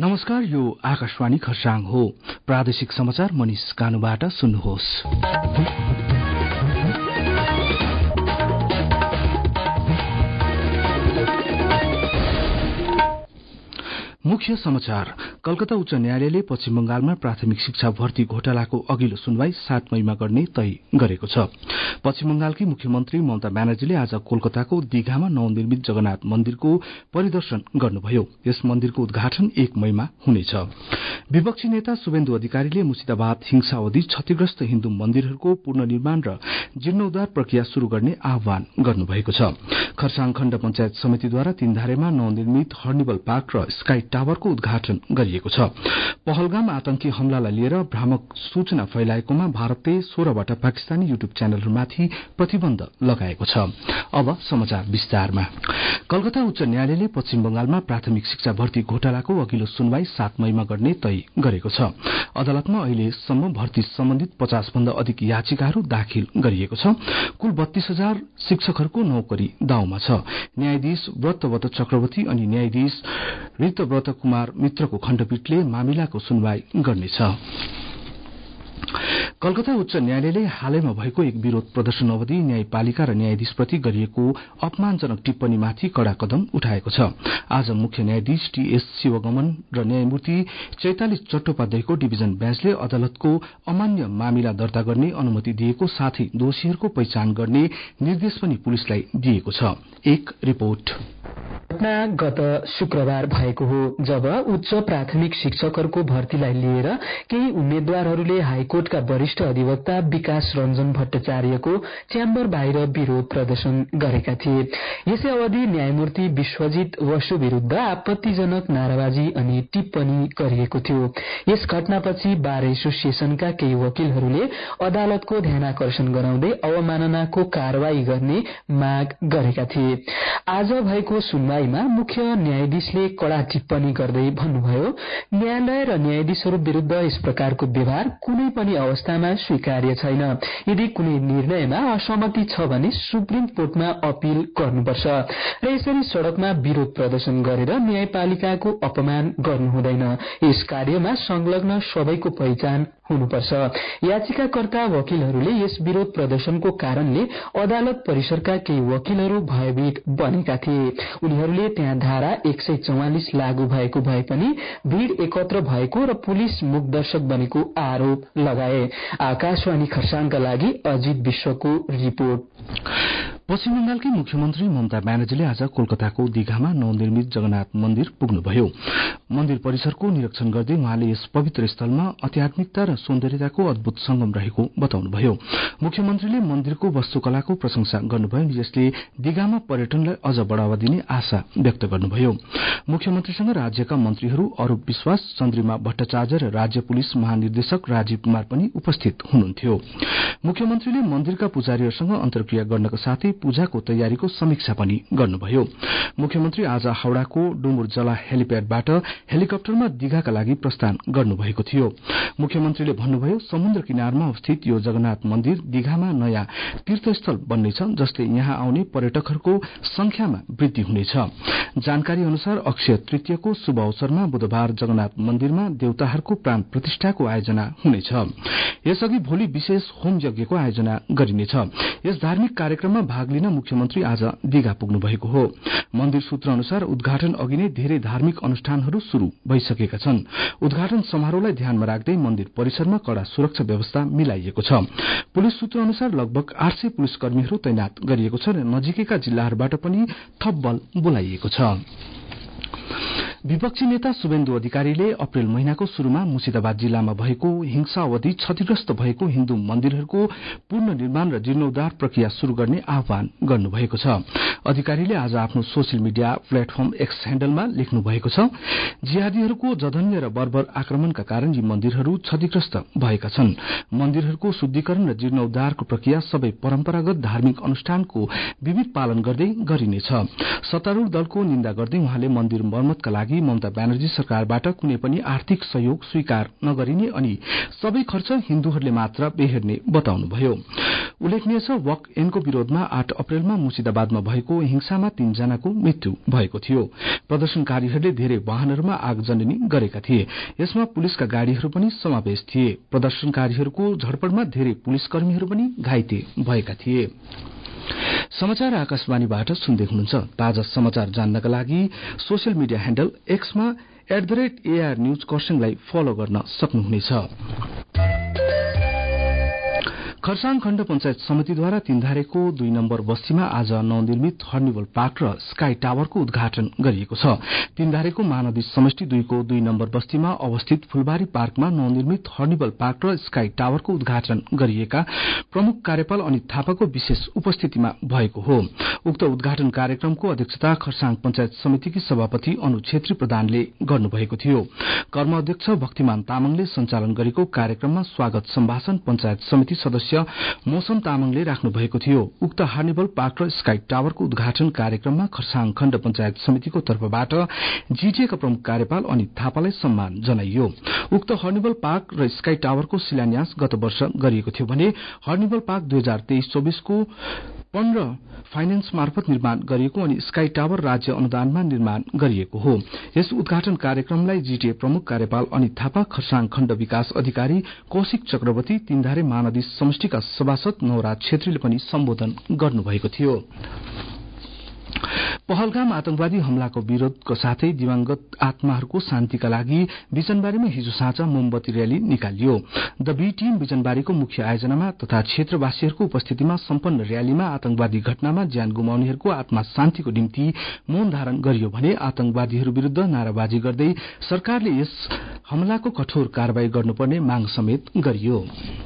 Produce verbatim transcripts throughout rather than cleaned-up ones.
नमस्कार, यो आकाशवाणी खरसाङ हो। प्रादेशिक समाचार मनिष कानुबाट सुन्नुहोस्। मुख्य समाचार। कलकत्ता उच्च न्यायालयले पश्चिम बंगालमा प्राथमिक शिक्षा भर्ती घोटालाको अघिल्लो सुनवाई सात मईमा गर्ने तय गरेको छ। पश्चिम बंगालकी मुख्यमन्त्री ममता ब्यानर्जीले आज कोलकाताको दीघामा नवनिर्मित जगन्नाथ मन्दिरको परिदर्शन गर्नुभयो। यस मन्दिरको उद्घाटन एक मईमा हुनेछ। विपक्षी नेता शुभेन्दु अधिकारीले मुर्शिदाबाद हिंसावधि क्षतिग्रस्त हिन्दू मन्दिरहरूको पुनर्निर्माण र जीर्णोद्धार प्रक्रिया शुरू गर्ने आह्वान गर्नुभएको छ। खरसाङ खण्ड पञ्चायत समितिद्वारा तीनधारेमा नवनिर्मित हर्निबल पार्क र स्काई टावरको उद्घाटन गरिएको छ। पहलगाम आतंकी हमलालाई लिएर भ्रामक सूचना फैलाएकोमा भारतले सोह्रवटा पाकिस्तानी युट्युब च्यानलहरूमाथि प्रतिबन्ध लगाएको छ। अब समाचार विस्तारमा। कलकत्ता उच्च न्यायालयले पश्चिम बंगालमा प्राथमिक शिक्षा भर्ती घोटालाको अघिल्लो सुनवाई सात मईमा गर्ने तय गरेको छ। अदालतमा अहिलेसम्म भर्ती सम्बन्धित पचास भन्दा अधिक याचिकाहरू दाखिल गरिएको छ। कुल बत्तीस हजार शिक्षकहरूको नौकरी दाउमा छ। न्यायाधीश व्रतव्रत चक्रवर्ती अनि न्यायाधीश ऋतव्रत कुमार मित्रको खण्डपीठले मामिलाको सुनवाई गर्नेछ। कलकत्ता उच्च न्यायालयले हालैमा भएको एक विरोध प्रदर्शन अवधि न्यायपालिका र न्यायाधीशप्रति गरिएको अपमानजनक टिप्पणीमाथि कड़ा कदम उठाएको छ। आज मुख्य न्यायाधीश टीएस शिवगमन र न्यायमूर्ति चैताली चट्टोपाध्यायको डिभिजन बेन्चले अदालतको अमान्य मामिला दर्ता गर्ने अनुमति दिएको साथै दोषीहरूको पहिचान गर्ने निर्देश पनि पुलिसलाई दिएको छ। एक रिपोर्ट। घटना गत शुक्रबार भएको हो, जब उच्च प्राथमिक शिक्षकहरूको भर्तीलाई लिएर केही उम्मेद्वारहरूले हाईकोर्टका वरिष्ठ अधिवक्ता विकास रञ्जन भट्टाचार्यको च्याम्बर बाहिर विरोध प्रदर्शन गरेका थिए। यसै अवधि न्यायमूर्ति विश्वजित वसु विरूद्ध आपत्तिजनक नाराबाजी अनि टिप्पणी गरिएको थियो। यस घटनापछि बार एसोसिएशनका केही वकिलहरूले अदालतको ध्यानाकर्षण गराउँदै अवमाननाको कारवाही गर्ने माग गरेका थिए। आज भएको सुनवाईमा मुख्य न्यायाधीशले कड़ा टिप्पणी गर्दै भन्नुभयो, न्यायालय र न्यायाधीशहरू विरूद्ध यस प्रकारको व्यवहार कुनै पनि अवस्थामा स्वीकार्य छैन। यदि कुनै निर्णयमा असहमति छ भने सुप्रिम कोर्टमा अपील गर्नुपर्छ र यसरी सड़कमा विरोध प्रदर्शन गरेर न्यायपालिकाको अपमान गर्नु हुँदैन। यस कार्यमा संलग्न सबैको पहिचान हुनुपर्छ। याचिकाकर्ता वकिलहरूले यस विरोध प्रदर्शनको कारणले अदालत परिसरका केही वकिलहरू भयभीत बनेका थिए। उनीहरूले त्यहाँ धारा एक सय चौवालिस लागू भएको भए पनि भीड़ एकत्र भएको र पुलिस मुखदर्शक बनेको आरोप लगाए। आकाशवाणी खरसाङका लागि अजित विश्वको रिपोर्ट। पश्चिम बंगालकी मुख्यमन्त्री ममता ब्यानर्जीले आज कोलकाताको दीघामा नवनिर्मित जगन्नाथ मन्दिर पुग्नुभयो। मन्दिर परिसरको निरीक्षण गर्दै उहाँले यस पवित्र स्थलमा आध्यात्मिकता र सौन्दर्यताको अद्भुत संगम रहेको बताउनुभयो। मुख्यमन्त्रीले मन्दिरको वास्तुकलाको प्रशंसा गर्नुभयो, जसले दीघामा पर्यटनलाई अझ बढ़ावा दिने आशा व्यक्त गर्नुभयो। मुख्यमन्त्रीसँग राज्यका मन्त्रीहरू अरूप विश्वास, चन्द्रिमा भट्टाचार्य र राज्य पुलिस महानिर्देशक राजीव कुमार पनि उपस्थित हुनुहुन्थ्यो। मुख्यमन्त्रीले मन्दिरका पुजारीहरूसँग अन्तर्क्रिया गर्नका साथै पूजाको तयारीको समीक्षा पनि गर्नुभयो। मुख्यमन्त्री आज हावड़ाको डुमुर जला हेलिप्याडबाट हेलिकप्टरमा दीघाका लागि प्रस्थान गर्नुभएको थियो। मुख्यमन्त्रीले भन्नुभयो, समुद्र किनारमा अवस्थित यो जगन्नाथ मन्दिर दीघामा नयाँ तीर्थस्थल बन्नेछ, जसले यहाँ आउने पर्यटकहरूको संख्यामा वृद्धि हुनेछ। जानकारी अनुसार अक्षय तृतीयको शुभ अवसरमा बुधबार जगन्नाथ मन्दिरमा देवताहरूको प्राण प्रतिष्ठाको आयोजना हुनेछ। यसअघि भोलि विशेष होम यज्ञको आयोजना गरिनेछ। यस धार्मिक कार्यक्रममा भाग लिन मुख्यमन्त्री आज दीघा पुग्नु भएको हो। मन्दिर सूत्र अनुसार उद्घाटन अघि नै धेरै धार्मिक अनुष्ठानहरू शुरू भइसकेका छन्। उद्घाटन समारोहलाई ध्यानमा राख्दै मन्दिर परिसरमा कड़ा सुरक्षा व्यवस्था मिलाइएको छ। पुलिस सूत्र अनुसार लगभग आठ सय पुलिस कर्मीहरू तैनात गरिएको छ र नजिकैका जिल्लाहरूबाट पनि थप बल बोलाइएको छ। विपक्षी नेता शुभेन्दु अधिकारीले अप्रेल महिनाको शुरूमा मुर्शिदाबाद जिल्लामा भएको हिंसा अवधि क्षतिग्रस्त भएको हिन्दू मन्दिरहरूको पुनर्निर्माण र जीर्णोद्धार प्रक्रिया शुरू गर्ने आह्वान गर्नुभएको छ। अधिकारीले आज आफ्नो सोशल मिडिया प्लेटफर्म एक्स ह्याण्डलमा लेख्नु भएको छ, जिहादीहरूको जघन्य र बर्बर आक्रमणका कारण यी मन्दिरहरू क्षतिग्रस्त भएका छन्। मन्दिरहरूको शुद्धिकरण र जीर्णोद्धारको प्रक्रिया सबै परम्परागत धार्मिक अनुष्ठानको विविध पालन गर्दै गरिनेछ। सत्तारूढ़ दलको निन्दा गर्दै उहाँले मन्दिर मर्मतका लागि लागि ममता ब्यानर्जी सरकारबाट कुनै पनि आर्थिक सहयोग स्वीकार नगरिने अनि सबै खर्च हिन्दूहरूले मात्र बेहेर्ने बताउनुभयो। उल्लेखनीय छ, वक एनको विरोधमा आठ अप्रेलमा मुर्शिदाबादमा भएको हिंसामा तीनजनाको मृत्यु भएको थियो। प्रदर्शनकारीहरूले धेरै वाहनहरूमा आगजनी गरेका थिए। यसमा पुलिसका गाड़ीहरू पनि समावेश थिए। प्रदर्शनकारीहरूको झडपडमा धेरै पुलिसकर्मीहरू पनि घाइते भएका थिए। समाचार आकाशवाणीबाट सुन्दै हुनुहुन्छ। ताजा समाचार जान्नका लागि सोशल मिडिया ह्याण्डल एक्समा at the rate AR news खरसाङलाई फलो गर्न सक्नुहुनेछ। खरसाङ खण्ड पञ्चायत समितिद्वारा तीनधारेको दुई नम्बर बस्तीमा आज नवनिर्मित हर्निवल पार्क र स्काई टावरको उद्घाटन गरिएको छ। तीनधारेको महानदी समष्टि दुईको दुई नम्बर बस्तीमा अवस्थित फुलबारी पार्कमा नवनिर्मित हर्निवल पार्क र स्काई टावरको उद्घाटन गरिएका प्रमुख कार्यपाल अनित थापाको विशेष उपस्थितिमा भएको हो। उक्त उद्घाटन कार्यक्रमको अध्यक्षता खरसाङ पञ्चायत समितिकी सभापति अनु छेत्री प्रधानले गर्नुभएको थियो। कर्म अध्यक्ष भक्तिमान तामाङले सञ्चालन गरेको कार्यक्रममा स्वागत सम्भाषण पञ्चायत समिति सदस्य मौसम तामाङले राख्नु भएको थियो। उक्त हार्निवल पार्क र स्काई टावरको उद्घाटन कार्यक्रममा खरसाङ खण्ड पञ्चायत समितिको तर्फबाट जीटीएका प्रमुख कार्यपाल अनित थापालाई सम्मान जनाइयो। उक्त हर्निवल पार्क र स्काई टावरको शिलान्यास गत वर्ष गरिएको थियो भने हर्निवल पार्क दुई हजार तेइस चौबिसको पन्ध्र फाइनेन्स मार्फत निर्माण गरिएको अनि स्काई टावर राज्य अनुदानमा निर्माण गरिएको हो। यस उद्घाटन कार्यक्रमलाई जीटीए प्रमुख कार्यपाल अनित थापा, खरसाङ खण्ड विकास अधिकारी कौशिक चक्रवर्ती, तीनधारे महानदी समष्टिका सभासद नवराज छेत्रीले पनि सम्बोधन गर्नुभएको थियो। पहलगाम आतंकवादी हमलाको विरोधको साथै दिवंगत आत्माहरूको शान्तिका लागि बिजनबारीमा हिजो साँझ मोमबत्ती रयाली निकालियो। द बी टीम बिजनबारीको मुख्य आयोजनामा तथा क्षेत्रवासीहरूको उपस्थितिमा सम्पन्न रयालीमा आतंकवादी घटनामा ज्यान गुमाउनेहरूको आत्मा शान्तिको निम्ति मौन धारण गरियो भने आतंकवादीहरू विरूद्ध नाराबाजी गर्दै सरकारले यस हमलाको कठोर कारवाही गर्नुपर्ने माग समेत गरियो।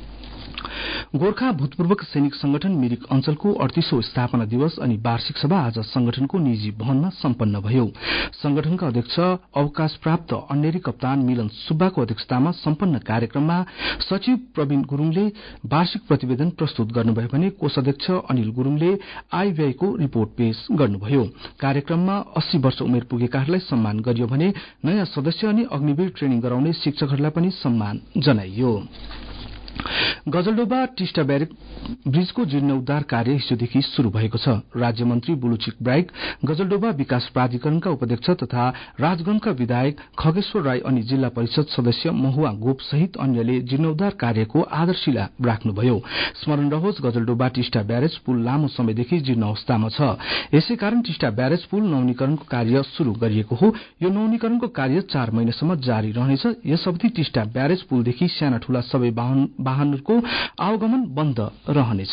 गोर्खा भूतपूर्व सैनिक संगठन मिरिक अञ्चलको अडतीसौं स्थापना दिवस अनि वार्षिक सभा आज संगठनको निजी भवनमा सम्पन्न भयो। संगठनका अध्यक्ष अवकाश प्राप्त अन्नेरी कप्तान मिलन सुब्बाको अध्यक्षतामा सम्पन्न कार्यक्रममा सचिव प्रवीण गुरूङले वार्षिक प्रतिवेदन प्रस्तुत गर्नुभयो भने कोषाध्यक्ष अनिल गुरूङले आय व्ययको रिपोर्ट पेश गर्नुभयो। कार्यक्रममा अस्सी वर्ष उमेर पुगेकाहरूलाई सम्मान गरियो भने नयाँ सदस्य अनि अग्निवीर ट्रेनिङ गराउने शिक्षकहरूलाई पनि सम्मान जनाइयो। गजलडोबा टिस्टा ब्यारेक ब्रिजको जीर्णोद्धार कार्य हिजोदेखि शुरू भएको छ। राज्य मन्त्री बुलुचिक ब्राइक, गजलडोबा विकास प्राधिकरणका उपाध्यक्ष तथा राजगंजका विधायक खगेश्वर राई अनि जिल्ला परिषद सदस्य महुआ गोप सहित अन्यले जीर्णोद्धार कार्यको आधारशिला राख्नुभयो। स्मरण रहोस्, गजलडोबा टिस्टा ब्यारेज पुल लामो समयदेखि जीर्ण अवस्थामा छ। यसैकारण टिस्टा ब्यारेज पुल नवीनीकरणको कार्य शुरू गरिएको हो। यो नवीनीकरणको कार्य चार महिनासम्म जारी रहनेछ। यस अवधि टिस्टा ब्यारेज पुलदेखि साना ठूला सबै वाहनहरूको आवागमन बन्द रहनेछ।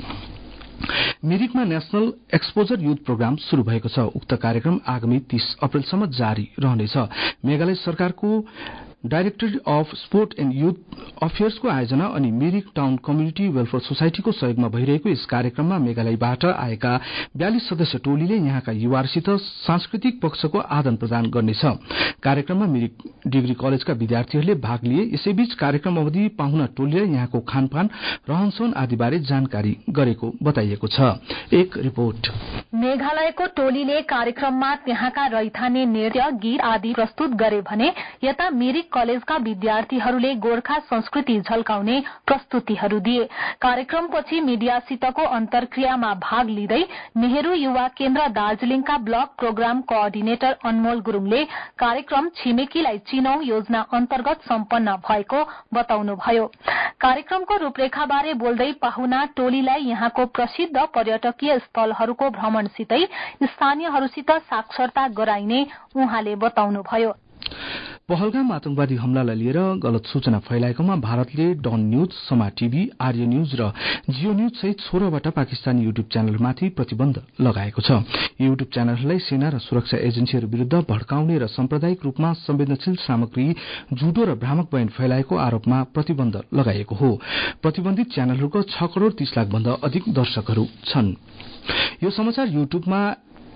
मिरिकमा नेशनल एक्सपोजर युथ प्रोग्राम शुरू भएको छ। उक्त कार्यक्रम आगामी तीस अप्रेलसम्म जारी रहनेछ। मेघालय सरकारको directorate of sport and youth अफेयर्सको आयोजना अनि मिरिक टाउन कम्युनिटी वेलफेयर सोसाइटीको सहयोगमा भइरहेको यस कार्यक्रममा मेघालयबाट आएका बयालीस सदस्य टोलीले यहाँका युवाहरूसित सांस्कृतिक पक्षको आदान प्रदान गर्नेछ। कार्यक्रममा मिरिक डिग्री कलेजका विद्यार्थीहरूले भाग लिए। यसैबीच कार्यक्रम अवधि पाहुना टोलीलाई यहाँको खानपान, रहनसहन आदिबारे जानकारी गरेको बताइएको छ। एक रिपोर्ट। मेघालयको टोलीले कार्यक्रममा त्यहाँका रैथाने नृत्य, गीत आदि प्रस्तुत गरे भने यता मिरिक कलेजका विद्यार्थीहरूले गोर्खा संस्कृति झल्काउने प्रस्तुतिहरू दिए। कार्यक्रमपछि मीडियासितको अन्तर्क्रियामा भाग लिँदै नेहरू युवा केन्द्र दार्जीलिङका ब्लक प्रोग्राम कोअर्डिनेटर अनमोल गुरूङले कार्यक्रम छिमेकीलाई चिनौं योजना अन्तर्गत सम्पन्न भएको बताउनुभयो। कार्यक्रमको रूपरेखाबारे बोल्दै पाहुना टोलीलाई यहाँको प्रसिद्ध पर्यटकीय स्थलहरूको भ्रमणसितै स्थानीयहरूसित साक्षरता गराइने उहाँले बताउनुभयो। पहलगाम आतंकवादी हमलालाई लिएर गलत सूचना फैलाएकोमा भारतले Dawn News, Samaa TV, Ary News र जियो न्यूज सहित सोह्रवटा पाकिस्तानी युट्युब च्यानलमाथि प्रतिबन्ध लगाएको छ। युट्युब च्यानलहरूलाई सेना र सुरक्षा एजेन्सीहरू विरूद्ध भड्काउने र साम्प्रदायिक रूपमा संवेदनशील सामग्री, झुटो र भ्रामक बयान फैलाएको आरोपमा प्रतिबन्ध लगाएको हो। प्रतिबन्धित च्यानलहरूको छ करोड़ तीस लाख भन्दा अधिक दर्शकहरू छन्। यो समाचार युट्युबमा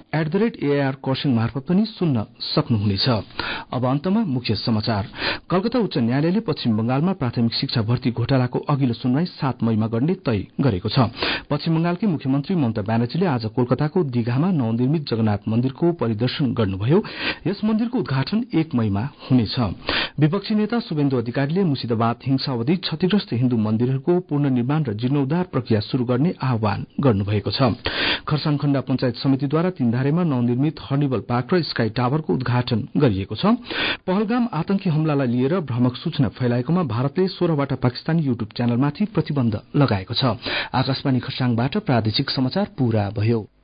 at the rate AR Kurseong मार्फत पनि सुन्न सक्नुहुनेछ। अब अन्तमा मुख्य समाचार। कलकत्ता उच्च न्यायालयले पश्चिम बंगालमा प्राथमिक शिक्षा भर्ती घोटालाको अघिल्लो सुनवाई सात मईमा गर्ने तय गरेको छ। पश्चिम बंगालकी मुख्यमन्त्री ममता ब्यानर्जीले आज कोलकाताको दीघामा नवनिर्मित जगन्नाथ मन्दिरको परिदर्शन गर्नुभयो। यस मन्दिरको उद्घाटन एक मईमा हुनेछ। विपक्षी नेता शुभेन्दु अधिकारीले मुर्शिदाबाद हिंसा अवधि क्षतिग्रस्त हिन्दू मन्दिरहरूको पुनर्निर्माण र जीर्णोद्धार प्रक्रिया शुरू गर्ने आह्वान गर्नुभएको छ। खरसाङ खण्ड पञ्चायत समितिद्वारा तीनधारेमा नवनिर्मित हर्निबल पार्क र स्काई टावरको उद्घाटन गरिएको छ। पहलगाम आतंकी हमलालाई लिएर भ्रामक सूचना फैलाएकोमा भारतले सोह्रवटा पाकिस्तानी युट्युब च्यानलमाथि प्रतिबन्ध लगाएको छ। आकाशवाणी खरसाङबाट प्रादेशिक समाचार पूरा भयो।